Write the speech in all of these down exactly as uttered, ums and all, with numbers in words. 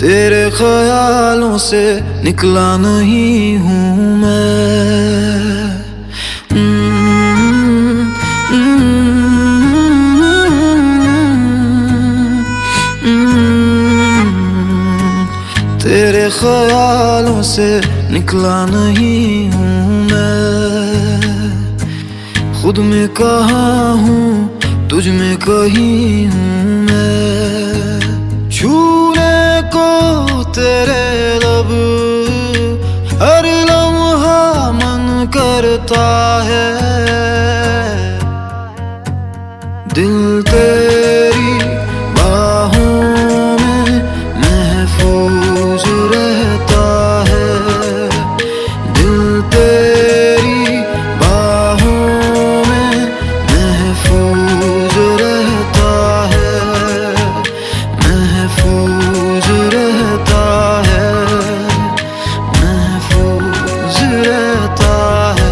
तेरे ख्यालों से निकला नहीं हूँ मैं। तेरे ख्यालों से निकला नहीं हूँ मैं। खुद में कहाँ हूँ, तुझ में कहीं हूँ मैं। छूने को तेरे लब हर लम्हा मन करता है। दिल तेरी बाहों में महफूज रहता है। दिल तेरी बाहों में महफूज रहता है। महफूज रहता है। महफूज रहता है।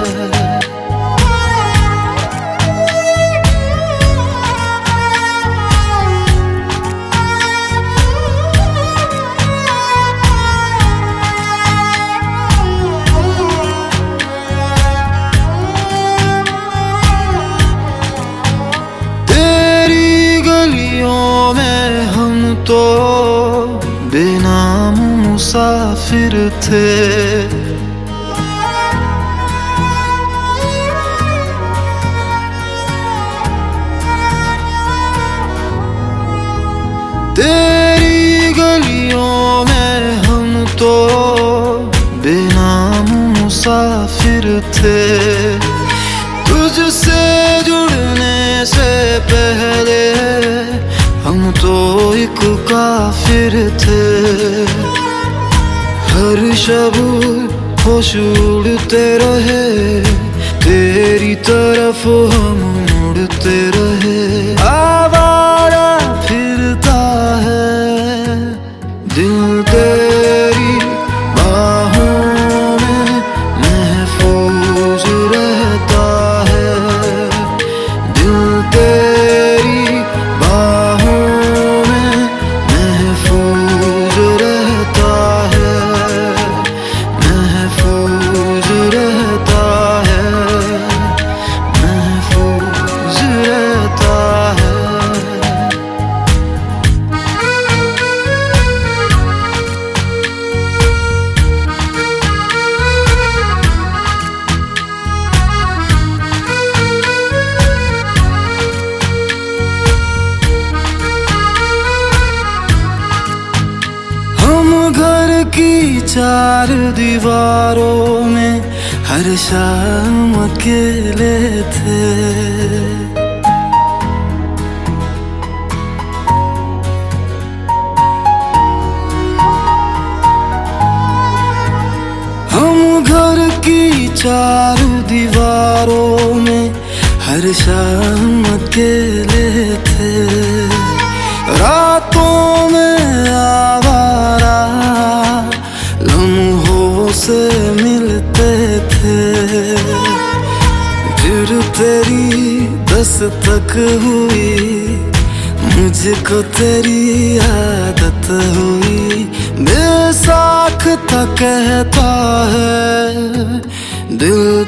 तो बेनाम मुसाफिर थे। तेरी गलियों में हम तो बेनाम मुसाफिर थे। तुझसे जुड़ने से पहले हम तो एक काफिर थे। हर शब होश उड़ते रहे, तेरी तरफ हम मुड़ते रहे। आवारा फिरता है दिल तेरी बाहों में महफूज रहता है। दिल तेरी की चार दीवारों में हर शाम अकेले थे। हम घर की चार दीवारों में हर शाम अकेले थे। रातों में आवारा लम्हों से मिलते थे। फिर तेरी दस्तक हुई, मुझको तेरी आदत हुई। बेसाख्ता कहता है दिल